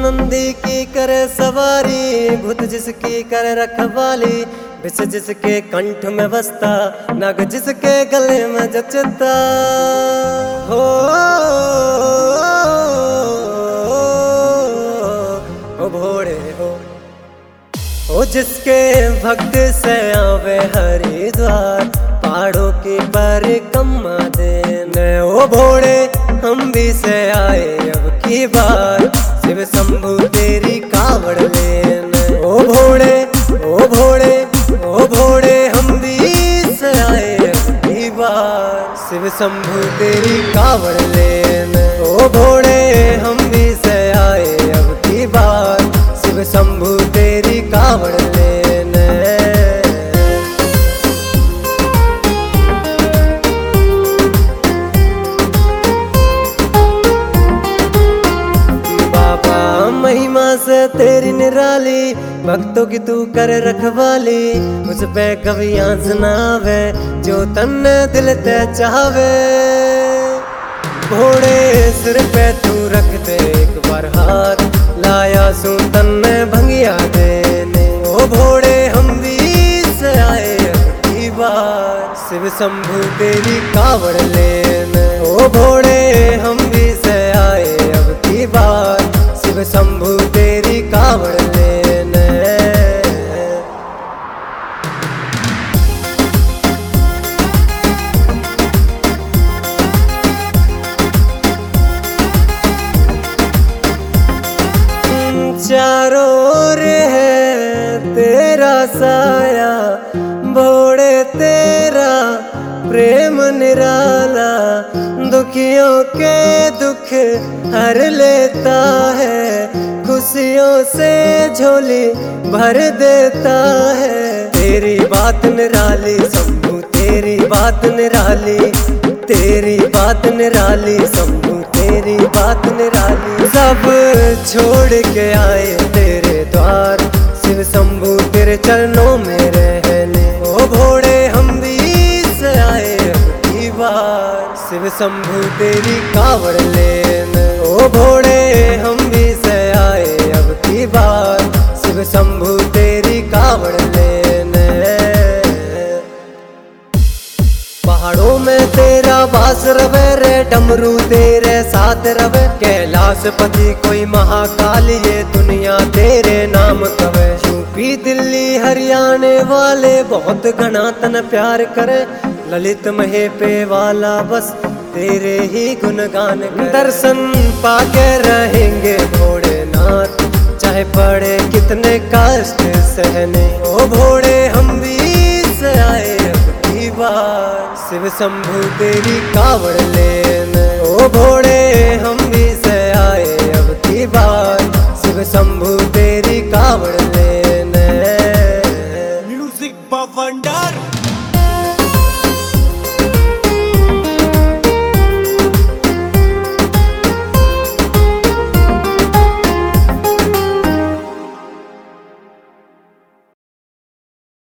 नंदी की करे सवारी, भूत जिसकी करे रखवाली, विष जिसके कंठ में बसता, नाग जिसके गले में जचता। हो भोरे हो ओ जिसके भक्त से आवे हरिद्वार, पहाड़ों की परिक्रमा देने। ओ भोरे हम भी से आए अब की बार, शिव शंभू तेरी कावड़ लेने। ओ भोरे ओ भोरे ओ भोरे हम भी से आए अब की बार, शिव शंभू तेरी कावड़ लेने। ओ भोरे हम भी से आए अब की बार, शिव शंभू तेरी कावड़ लेने। बाबा महिमा से तेरी निराली, भक्तों की तू कर रखवाली, उस पे कवियां सुनावे जो तन दिल ते चाहवे। घोड़े सिर पे तू रख दे एक बार हाथ, लाया सू तन में भंगिया देने। ओ भोड़े हम भी से आए अब की बार, शिव शंभू तेरी कावड़ लेने। ओ भोड़े हम भी से आए अब की बार, शिव शंभू तेरी कावड़ लेने। चारों ओर है तेरा साया, भोड़े तेरा प्रेम निराला, दुखियों के दुख हर लेता है, खुशियों से झोली भर देता है। तेरी बात निराली शंभू तेरी बात निराली, तेरी बात निराली शंभू तेरी बात निराली। सब छोड़ के आए तेरे द्वार, शिव शंभू तेरे चरणों में रहने। ओ भोड़े हम भी से आए अब की बार, शिव शंभू तेरी कावड़ लेने। ओ भोड़े हम भी से आए अब की बार, शिव शंभू तेरी कावड़ लेने। पहाड़ों में तेरा वास रवे रे, डमरू तेरे साथ रवे, कैलाश पति कोई महाकाल ये दुनिया तेरे नाम कवे। यूपी दिल्ली हरियाणा वाले बहुत घना तन प्यार करे, ललित महे पे वाला बस तेरे ही गुणगान करे। दर्शन पाके रहेंगे भोलेनाथ, चाहे पड़े कितने कष्ट सहने। ओ भोड़े हम भी से आए अब की बार, शिव शंभू तेरी कावड़ लेने। ओ भोड़े